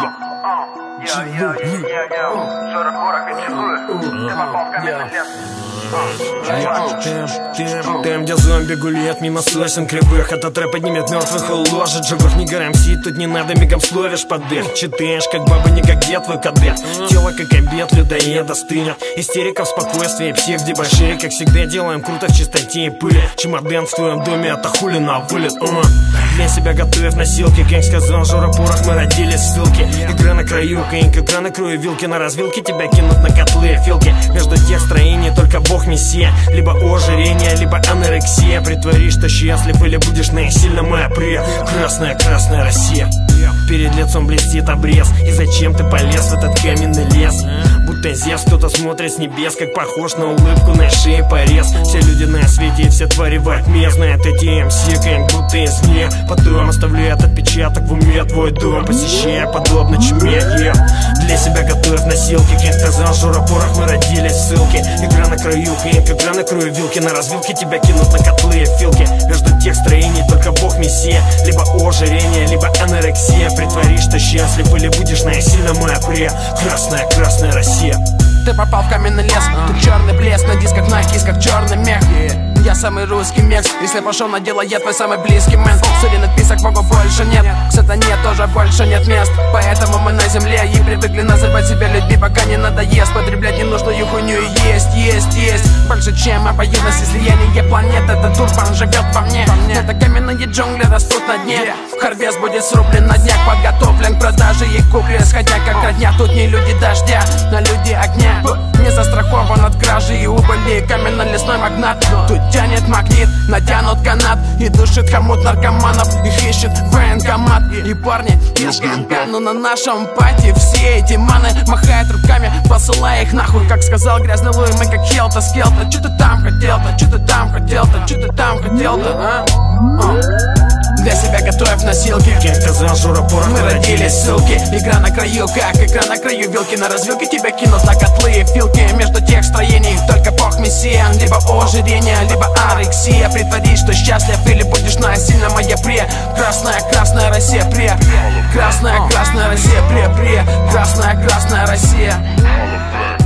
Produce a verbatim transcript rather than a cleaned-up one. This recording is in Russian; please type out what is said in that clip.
Там, где зомби гуляет мимо сосен кривых, этот рэп поднимет мертвых и уложит живых. Не гарантит, тут не надо, мигом словишь подых. Читаешь, как баба, не как дед твой кадет. Тело, как обед, людоеда стынет. Истерика в спокойствии, псих, дебошире. Как всегда делаем круто в чистоте и пыли. Чемодан в твоем доме, это хули на вылет. uh. Для себя готовив носилки, как сказал Жора Порох, мы родились в ссылке. Игра на краю, конька, игра на краю вилки. На развилке тебя кинут на котлы, филки. Между тех строений только Бог мессия. Либо ожирение, либо анорексия. Притворишь, что счастлив, или будешь насильно апре. Красная, красная Россия. Перед лицом блестит обрез. И зачем ты полез в этот каменный лес? Будто Зевс, кто-то смотрит с небес, как похож на улыбку на шее порез. Все люди на свете и все твари во тьме знают эти эм си, как будто извне. Потом оставляет отпечаток в уме твой дом, посещая подобно чуме. yeah. Для себя готовив носилки, как сказал Жора Порох, мы родились в ссылке. Игра на краю, как игра на краю вилки. На развилке тебя кинут на котлы и филки. Между тех строений только Бог мессия. Либо ожирение, либо анорексия. Притворишь, что счастлив, или будешь насильно апре. Красная, красная Россия. Ты попал в каменный лес, тут черный блеск на дисках, на кисках черный мех. Я самый русский мекс, если пошел на дело, я твой самый близкий мэн. Судя на список, Богу больше нет, к сатане тоже больше нет мест. Поэтому мы на земле и привыкли называть себя людьми, пока не надоест. Потреблять ненужную хуйню и есть, есть, есть больше, чем обоюдность, слияние планет. Этот урбан живет во мне. Это каменные джунгли растут на дне. Харвест будет срублен на днях, подготовлен к продаже и кукле. Сходя как родня, тут не люди дождя, но люди огня. Не застрахован от кражи и убыли. Каменно-лесной магнат, тут тянет магнит, натянут канат и душит хомут наркоманов. Их ищет военкомат и парни из ГНК. Но на нашем пати все эти маны махают руками, посылая их нахуй. Как сказал грязный Луи, мы как Хелта Скелта. Чё ты там хотел-то, чё ты там хотел-то, чё ты там хотел-то, а? а? Для себя готовив носилки, как сказал Жора Порох, мы родились в ссылке. Игра на краю, как игра на краю вилки. На развилке тебя кинут на котлы и филки. Между тех строений только Бог мессия. Либо ожирение, либо анорексия. Притворись, что счастлив, или будешь насильно апре. Красная, красная Россия, пре. Красная, красная Россия, пре, пре. Красная, красная Россия.